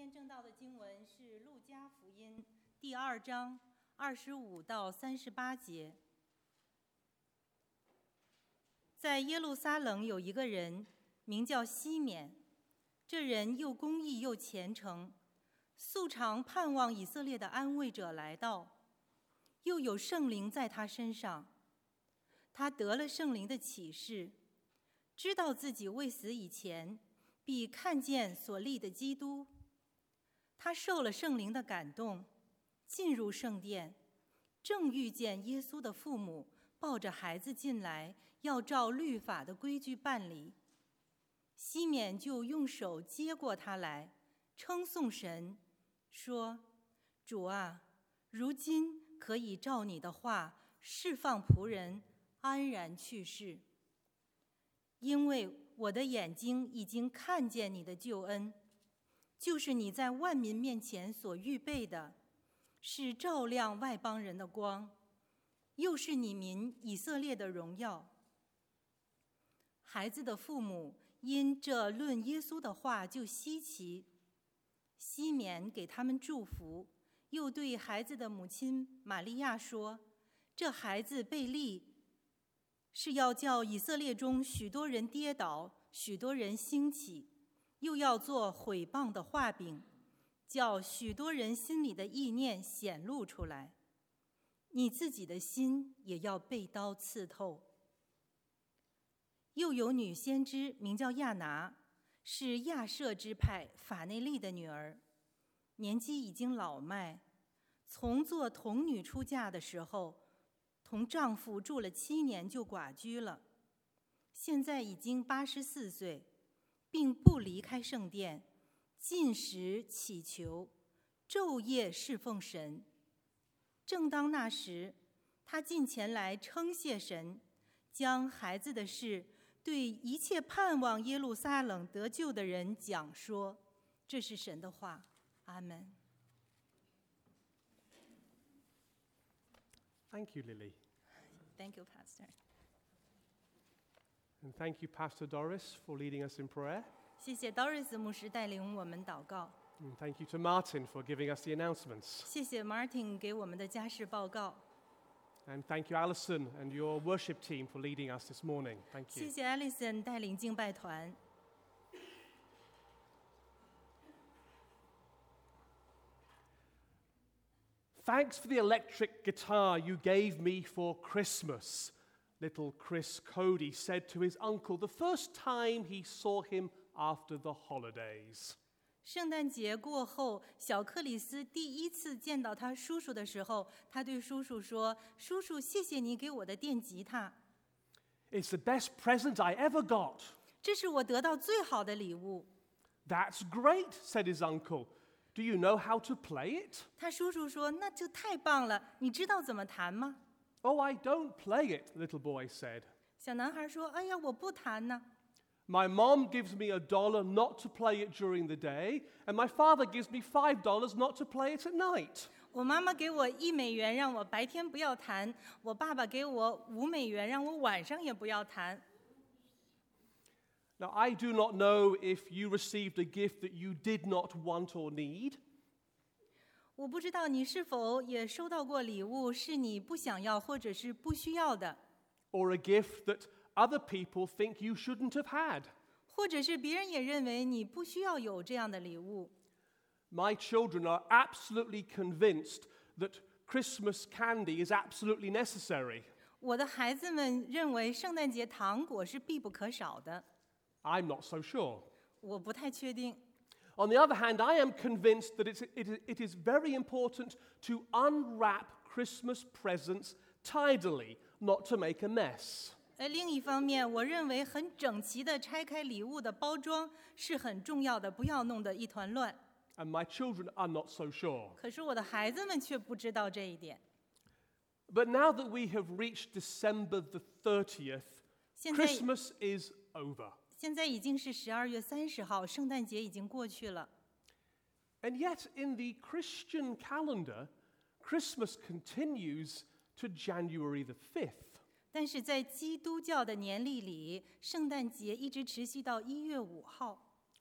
天正道的经文是路加福音第2章25到38节。在耶路撒冷有一个人名叫西缅，这人又公义又虔诚，素常盼望以色列的安慰者来到，又有圣灵在他身上。他得了圣灵的启示，知道自己未死以前必看见所立的基督。他受了圣灵的感动，进入圣殿，正遇见耶稣的父母抱着孩子进来，要照律法的规矩办理。西缅就用手接过他来，称颂神，说：主啊，如今可以照你的话释放仆人安然去世，因为我的眼睛已经看见你的救恩，就是你在万民面前所预备的，是照亮外邦人的光，又是你民以色列的荣耀。孩子的父母因这论耶稣的话就稀奇，西缅给他们祝福，又对孩子的母亲玛利亚说：这孩子被立，是要叫以色列中许多人跌倒，许多人兴起，又要做毁谤的画饼，叫许多人心里的意念显露出来。你自己的心也要被刀刺透。又有女先知名叫亚拿，是亚舍支派法内利的女儿，年纪已经老迈，从做童女出嫁的时候，同丈夫住了7年就寡居了，现在已经84岁，并不离开圣殿，禁食祈求，昼夜侍奉神。正当那时，他近前来称谢神，将孩子的事对一切盼望耶路撒冷得救的人讲说。这是神的话，阿们。 Thank you, Lily. Thank you, Pastor. And thank you, Pastor Doris, for leading us in prayer. 谢谢 Doris 牧师带领我们祷告。 And thank you to Martin for giving us the announcements. 谢谢 Martin 给我们的家事报告。 And thank you, Alison, and your worship team for leading us this morning. Thank 谢 you. 谢 Alison 带领敬拜团。 Thanks for the electric guitar you gave me for Christmas, little Chris Cody said to his uncle the first time he saw him after the holidays. 圣诞节过后，小克里斯第一次见到他叔叔的时候，他对叔叔说：叔叔，谢谢你给我的电吉他， It's the best present I ever got. 这是我得到最好的礼物。 That's great, said his uncle. Do you know how to play it? 他叔叔说：那就太棒了，你知道怎么弹吗？ Oh, I don't play it, the little boy said. 小男孩说：哎呀，我不弹呢。 My mom gives me $1 not to play it during the day, and my father gives me $5 not to play it at night. 我妈妈给我1美元，让我白天不要弹；我爸爸给我5美元，让我晚上也不要弹。 Now, I do not know if you received a gift that you did not want or need. 我不知道你是否也收到过礼物，是你不想要或者是不需要的， Or a gift that other people think you shouldn't have had. 或者是别人也认为你不需要有这样的礼物。 My children are absolutely convinced that Christmas candy is absolutely necessary. 我的孩子们认为圣诞节糖果是必不可少的， I'm not so sure. 我不太确定。 On the other hand, I am convinced that it is very important to unwrap Christmas presents tidily, not to make a mess. 另一方面，我认为很整齐地拆开礼物的包装是很重要的，不要弄得一团乱。 And my children are not so sure. 可是我的孩子们却不知道这一点。 But now that we have reached December the 30th, 现在 Christmas is over. 现在已经是12月30号，圣诞节已经过去了。 And yet, in the Christian calendar, Christmas continues to January the 5th. 但是在基督教的年历里，圣诞节一直持续到1月5号。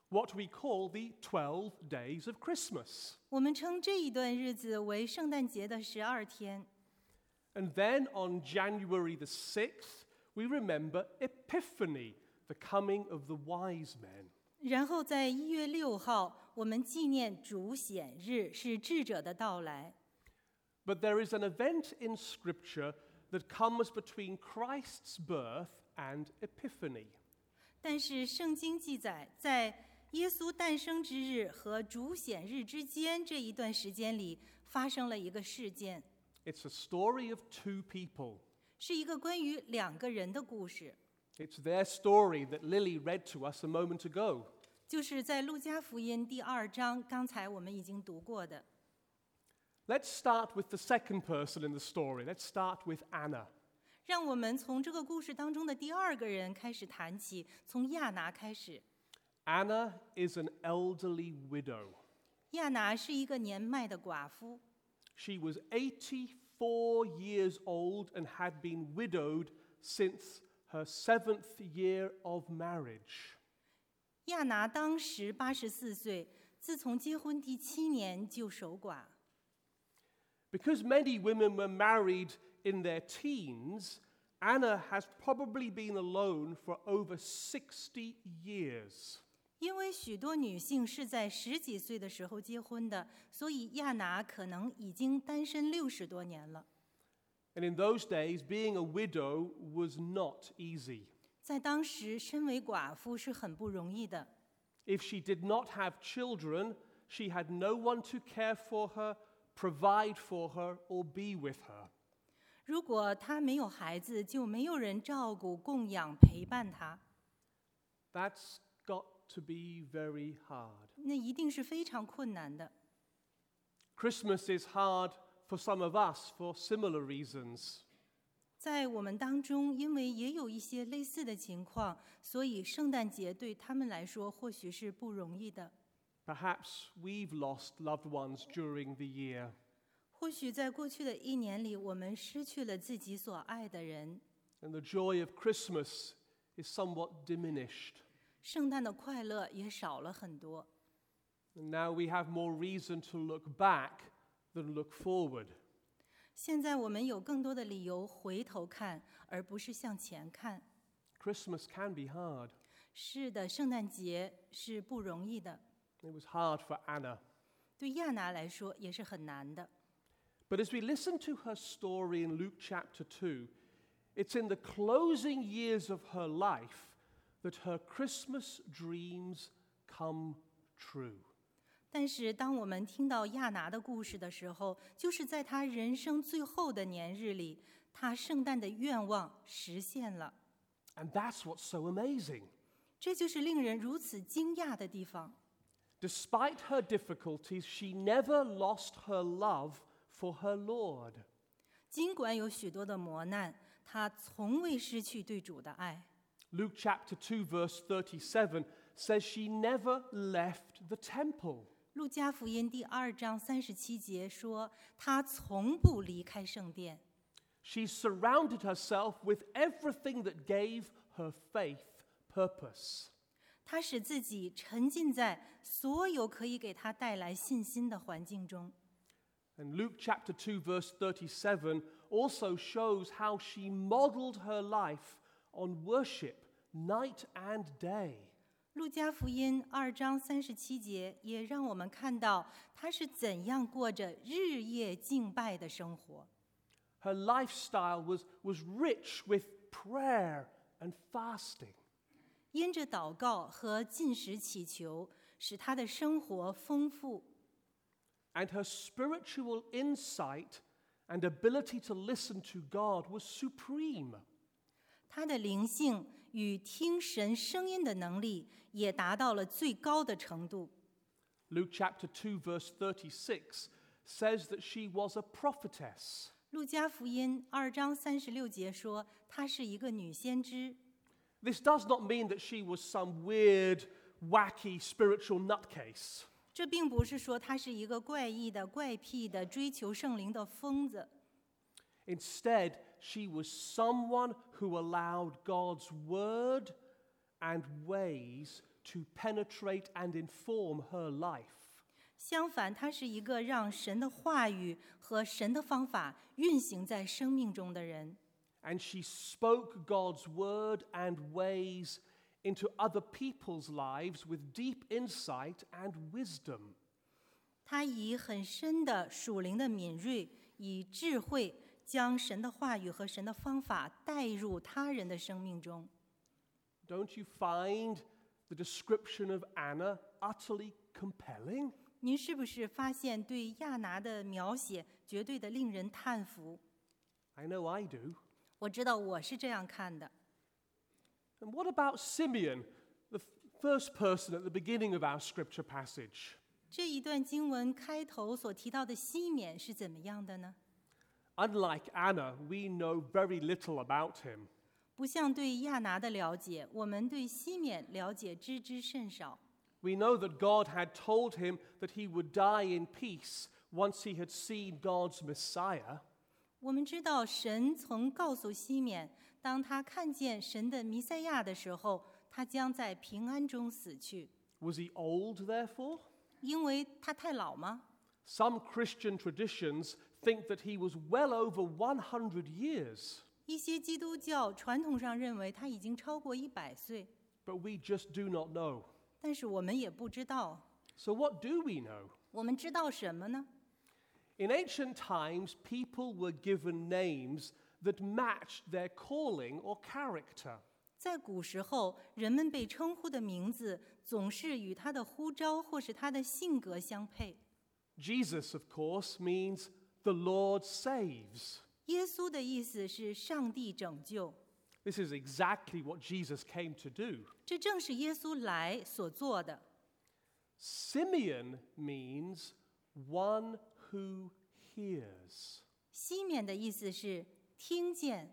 what we call the 12 days of Christmas. 我们称这一段日子为圣诞节的12天。 And then on January the 6th, we remember Epiphany, the coming of the wise men. 然后在1月6号，我们纪念主显日，是智者的到来。 But there is an event in Scripture that comes between Christ's birth and Epiphany. 但是圣经记载，在耶稣诞生之日和主显日之间这一段时间里，发生了一个事件， It's a story of two people. 是一个关于2个人的故事。 It's their story that Lily read to us a moment ago. 就是在路加福音第2章，刚才我们已经读过的。 Let's start with the second person in the story. Let's start with Anna. 让我们从这个故事当中的第2个人开始谈起，从亚拿开始。 Anna is an elderly widow. 亚拿是一个年迈的寡妇， She was 84 years old and had been widowed since her 7th year of marriage. 亚拿当时84岁，自从结婚第7年就守寡。 Because many women were married in their teens, Anna has probably been alone for over 60 years. 因为许多女性是在10几岁的时候结婚的，所以亚拿可能已经单身60多年了。 And in those days, being a widow was not easy. 在当时，身为寡妇是很不容易的。 If she did not have children, she had no one to care for her, provide for her, or be with her. 如果她没有孩子，就没有人照顾、供养、陪伴她， That's got to be very hard. 那一定是非常困难的。 Christmas is hard for some of us for similar reasons. 在我们当中，因为也有一些类似的情况，所以圣诞节对他们来说或许是不容易的。 Perhaps we've lost loved ones during the year. 或许在过去的1年里，我们失去了自己所爱的人， And the joy of Christmas is somewhat diminished. 圣诞的快乐也少了很多。 And now we have more reason to look back than look forward. 现在我们有更多的理由回头看，而不是向前看。 Christmas can be hard. 是的，圣诞节是不容易的， It was hard for Anna. 对亚拿来说也是很难的。 But as we listen to her story in Luke chapter 2, it's in the closing years of her life that her Christmas dreams come true. 但是当我们听到亚拿的故事的时候，就是在她人生最后的年日里，她圣诞的愿望实现了。 And that's what's so amazing. 这就是令人如此惊讶的地方。 Despite her difficulties, she never lost her love for her Lord. 尽管有许多的磨难，她从未失去对主的爱。 Luke chapter 2 verse 37 says she never left the temple. 路加福音第2章37节说，她从不离开圣殿。 She surrounded herself with everything that gave her faith purpose. 她使自己沉浸在所有可以给她带来信心的环境中。 And Luke chapter 2 verse 37 also shows how she modeled her life on worship night and day. 路加福音2章37节也让我们看到她是怎样过着日夜敬拜的生活。 Her lifestyle was rich with prayer and fasting. 因着祷告和禁食祈求，使她的生活丰富。 And her spiritual insight and ability to listen to God was supreme. 她的灵性与听神声音的能力也达到了最高的程度。 Luke chapter 2 verse 36 says that she was a prophetess. 路加福音2章36节说，她是一个女先知。 This does not mean that she was some weird, wacky spiritual nutcase. 这并不是说她是一个怪异的、怪癖的、追求圣灵的疯子。 Instead, she was someone who allowed God's word and ways to penetrate and inform her life. 相反，他是一个让神的话语和神的方法运行在生命中的人。 And she spoke God's word and ways into other people's lives with deep insight and wisdom. 他以很深的属灵的敏锐，以智慧将神的话语和神的方法带入他人的生命中。 Don't you find the description of Anna utterly compelling? 您是不是发现对亚拿的描写绝对的令人叹服？ I know I do. 我知道我是这样看的。 And what about Simeon, the first person at the beginning of our scripture passage? 这一段经文开头所提到的西缅是怎么样的呢？ Unlike Anna, we know very little about him. 不像对亚拿的了解，我们对西缅了解知之甚少。 We know that God had told him that he would die in peace once he had seen God's Messiah. 我们知道神曾告诉西缅，当他看见神的弥赛亚的时候，他将在平安中死去。 Was he old, therefore? 因为他太老吗？ Some Christian traditions think that he was well over 100 years, 一些基督教传统上认为他已经超过100岁， but we just do not know. 但是我们也不知道。 So what do we know? 我们知道什么呢？ In ancient times, people were given names that matched their calling or character. 在古时候，人们被称呼的名字总是与他的呼召或是他的性格相配。 Jesus, of course, means the Lord saves. 耶稣的意思是上帝拯救， This is exactly what Jesus came to do. 这正是耶稣来所做的。 Simeon means one who hears. 西缅的意思是听见，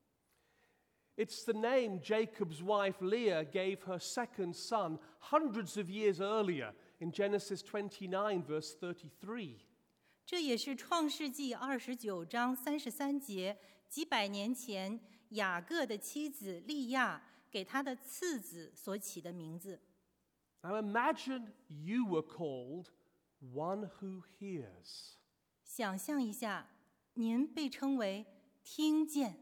It's the name Jacob's wife Leah gave her second son hundreds of years earlier in Genesis 29, verse 33. 这也是创世纪29章33节几百年前雅各的妻子利亚给他的次子所起的名字。 Now imagine you were called one who hears. 想象一下，您被称为听见，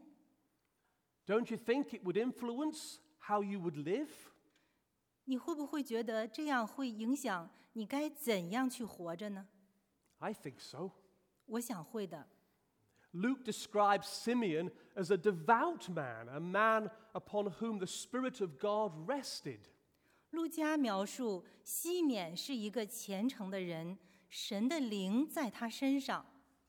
Don't you think it would influence how you would live? 你会不会觉得这样会影响你该怎样去活着呢？ I think so. 我想会的。 Luke describes Simeon as a devout man, a man upon whom the Spirit of God rested. 路加描述西缅是一个虔诚的人，神的灵在他身上。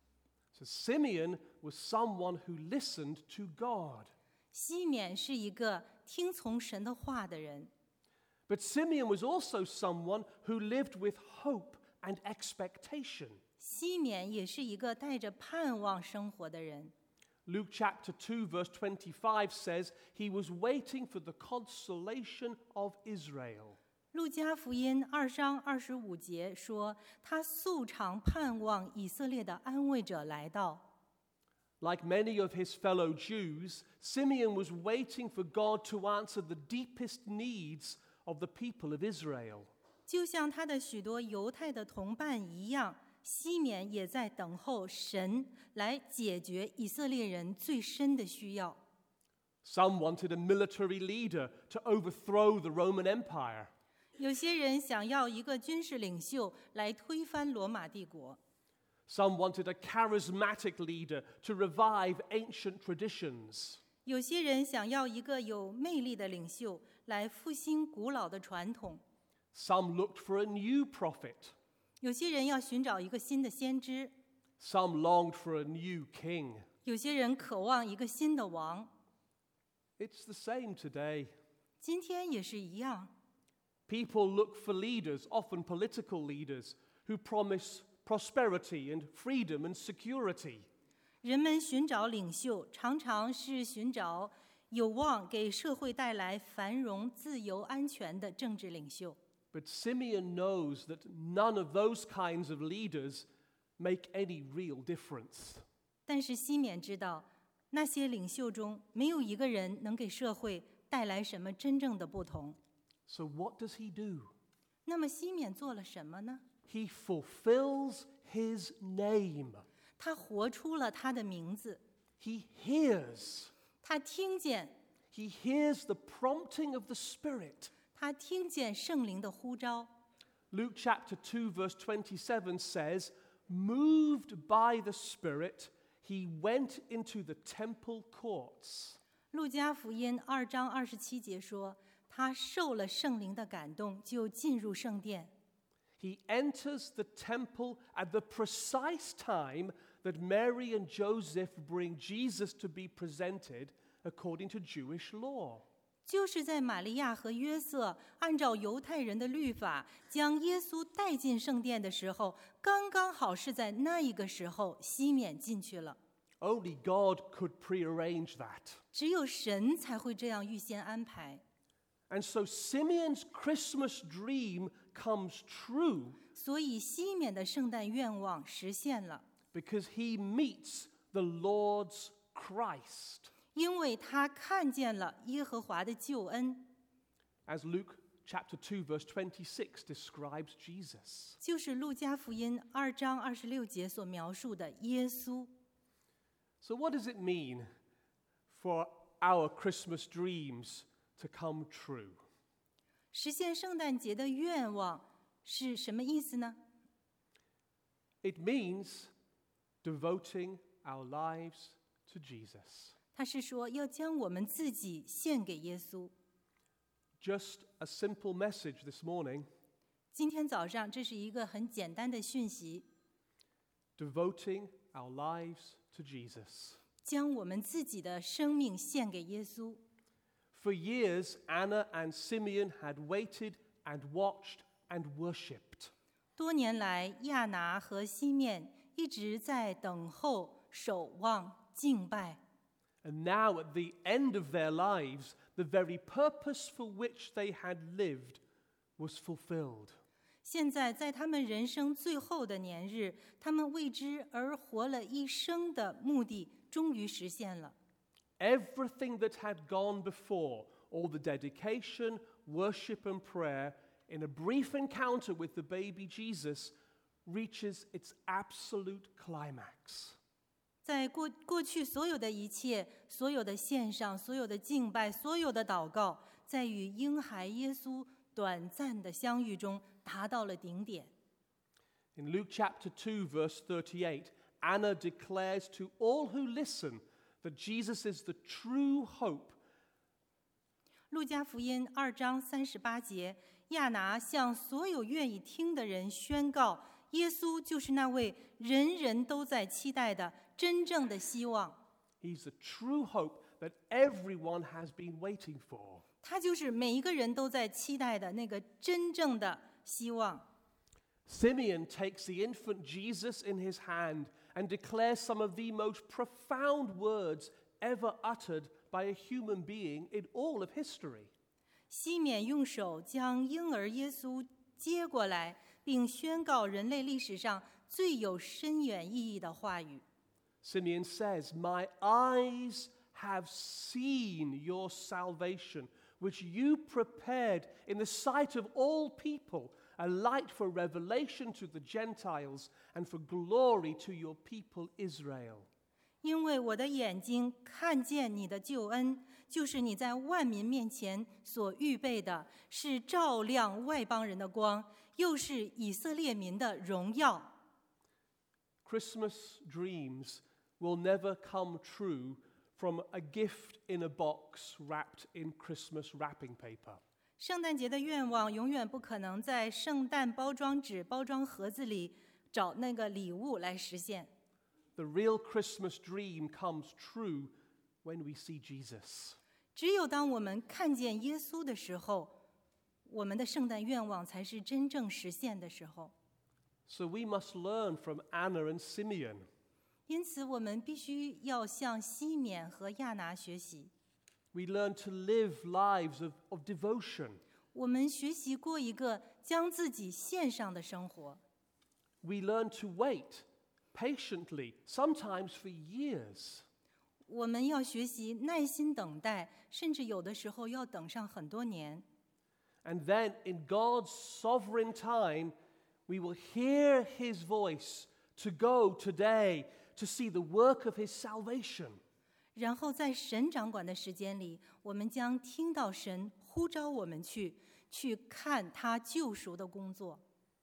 So Simeon was someone who listened to God. 西缅是一个听从神的话的人， But Simeon was also someone who lived with hope and expectation. 西缅也是一个带着盼望生活的人。 Luke chapter 2, verse 25 says he was waiting for the consolation of Israel. 路加福音2章25节说，他素常盼望以色列的安慰者来到。 Like many of his fellow Jews, Simeon was waiting for God to answer the deepest needs of the people of Israel. 就像他的许多犹太的同伴一样，西缅也在等候神来解决以色列人最深的需要。 Some wanted a military leader to overthrow the Roman Empire. 有些人想要一个军事领袖来推翻罗马帝国， Some wanted a charismatic leader to revive ancient traditions. 有些人想要一个有魅力的领袖来复兴古老的传统， Some looked for a new prophet. 有些人要寻找一个新的先知， Some longed for a new king. 有些人渴望一个新的王。 It's the same today. 今天也是一样， People look for leaders, often political leaders, who promise prosperity and freedom and security. 人们寻找领袖，常常是寻找有望给社会带来繁荣、自由、安全的政治领袖。 But Simeon knows that none of those kinds of leaders make any real difference. 但是西缅知道，那些领袖中没有一个人能给社会带来什么真正的不同。 So what does he do? 那么西缅做了什么呢？ He fulfills his name. 他活出了他的名字， He hears. 他听见 He hears the prompting of the Spirit. 他听见圣灵的呼召。 Luke chapter 2 verse 27 says, moved by the Spirit, he went into the temple courts. 路加福音2章27节说，他受了圣灵的感动，就进入圣殿。 He enters the temple at the precise time that Mary and Joseph bring Jesus to be presented according to Jewish law. 就是在玛利亚和约瑟按照犹太人的律法将耶稣带进圣殿的时候，刚刚好是在那一个时候西缅进去了。 Only God could prearrange that. 只有神才会这样预先安排。 And so Simeon's Christmas dream comes true 所以西缅的圣诞愿望实现了， because he meets the Lord's Christ. 因为他看见了耶和华的救恩， As Luke chapter 2 verse 26 describes Jesus. 就是路加福音2章26节所描述的耶稣。 So what does it mean for our Christmas dreams to come true? 实现圣诞节的愿望是什么意思呢？ It means devoting our lives to Jesus. 他是说要将我们自己献给耶稣。 Just a simple message this morning, 今天早上这是一个很简单的讯息， devoting our lives to Jesus. 将我们自己的生命献给耶稣。 For years, Anna and Simeon had waited and watched and worshipped. 多年来，亚拿和西面一直在等候、守望、敬拜。 And now, at the end of their lives, the very purpose for which they had lived was fulfilled. 现在在他们人生最后的年日，他们为之而活了一生的目的终于实现了。 Everything that had gone before, all the dedication, worship, and prayer, in a brief encounter with the baby Jesus, reaches its absolute climax. 在过去所有的一切、所有的献上、所有的敬拜、所有的祷告，在与婴孩耶稣短暂的相遇中达到了顶点。 In Luke chapter 2, verse 38, Anna declares to all who listen that Jesus is the true hope. 路加福音2章38节，亚拿向所有愿意听的人宣告，耶稣就是那位人人都在期待的真正的希望。 He's the true hope that everyone has been waiting for. 他就是每一个人都在期待的那个真正的希望。 Simeon takes the infant Jesus in his hand and declares some of the most profound words ever uttered by a human being in all of history. 西缅用手将婴儿耶稣接过来，并宣告人类历史上最有深远意义的话语。 Simeon says, "My eyes have seen your salvation, which you prepared in the sight of all people, a light for revelation to the Gentiles and for glory to your people Israel." 因为我的眼睛看见你的救恩，就是你在万民面前所预备的，是照亮外邦人的光，又是以色列民的荣耀。 Christmas dreams will never come true from a gift in a box wrapped in Christmas wrapping paper. 圣诞节的愿望永远不可能在圣诞包装纸包装盒子里找那个礼物来实现。 The real Christmas dream comes true when we see Jesus. 只有当我们看见耶稣的时候，我们的圣诞愿望才是真正实现的时候。 So we must learn from Anna and Simeon. 因此，我们必须要向西缅和亚拿学习。 We learn to live lives of devotion. 我们学习过一个将自己献上的生活。 We learn to wait patiently, sometimes for years. 我们要学习耐心等待，甚至有的时候要等上很多年。 And then, in God's sovereign time, we will hear His voice to go today to see the work of His salvation. 然后在神掌管的时间里，我们将听到神呼召我们去看他救赎的工作。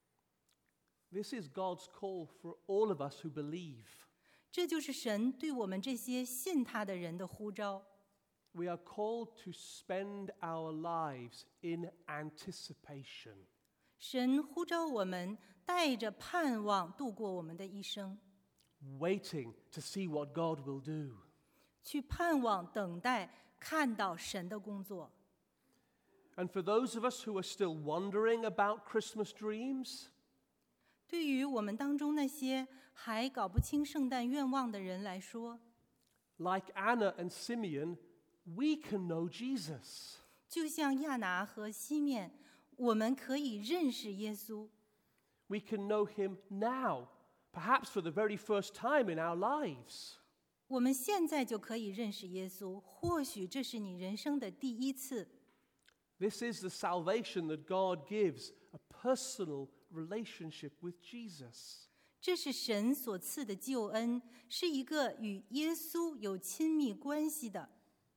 This is God's call for all of us who believe. 这就是神对我们这些信他的人的呼召。 We are called to spend our lives in anticipation. 神呼召我们带着盼望度过我们的一生， Waiting to see what God will do. 去盼望等待看到神的工作。 And for those of us who are still wondering about Christmas dreams, 对于我们当中那些还搞不清圣诞愿望的人来说， like Anna and Simeon, we can know Jesus. 就像亚拿和西面，我们可以认识耶稣， We can know Him now, perhaps for the very first time in our lives. 我们现在就可以认识耶稣，或许这是你人生的第一次。 This is the salvation that God gives, a personal relationship with Jesus. 这是神所赐的救恩，是一个与耶稣有亲密关系的。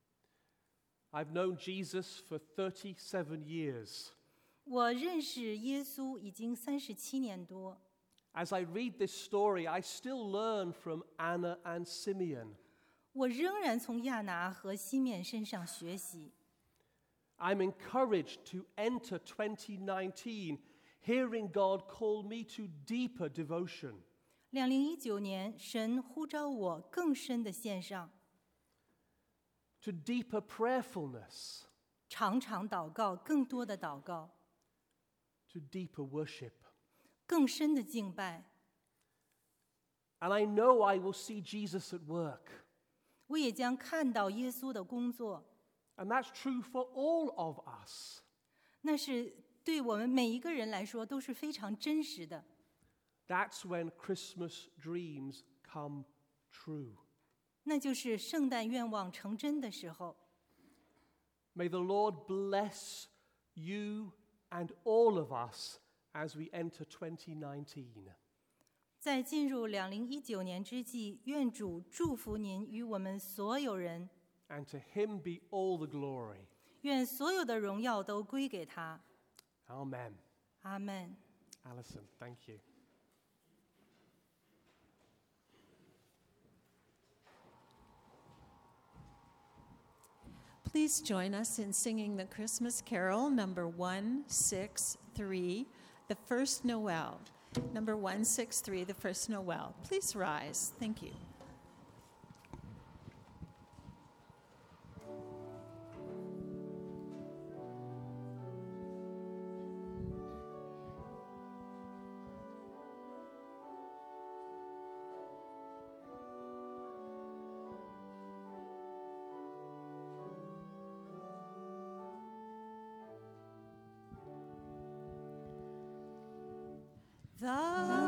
I've known Jesus for 37 years. 我认识耶稣已经37年多。 As I read this story, I still learn from Anna and Simeon. 我仍然从亚拿和西面身上学习。 I'm encouraged to enter 2019, hearing God call me to deeper devotion. 2019年，神呼召我更深的献上， to deeper prayerfulness, 常常祷告，更多的祷告， to deeper worship. 更深的敬拜。 And I know I will see Jesus at work. 我也将看到耶稣的工作， And that's true for all of us. 那是对我们每一个人来说都是非常真实的。 That's when Christmas dreams come true. 那就是圣诞愿望成真的时候。 May the Lord bless you and all of us as we enter 2019. 在进入2019年之际，愿主祝福您与我们所有人， And to Him be all the glory. 愿所有的荣耀都归给他。 Amen. 阿门。 Alison, thank you. Please join us in singing the Christmas carol, number 163, The First Noel. Number 163, The First Noel. Please rise. Thank you. The